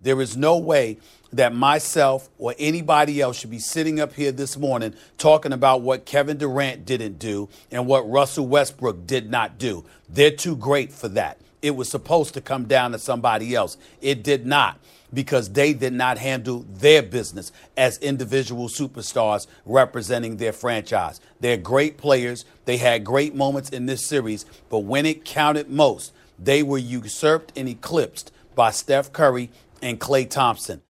There is no way that myself or anybody else should be sitting up here this morning talking about what Kevin Durant didn't do and what Russell Westbrook did not do. They're too great for that. It was supposed to come down to somebody else. It did not, because they did not handle their business as individual superstars representing their franchise. They're great players. They had great moments in this series, but when it counted most, they were usurped and eclipsed by Steph Curry and Klay Thompson.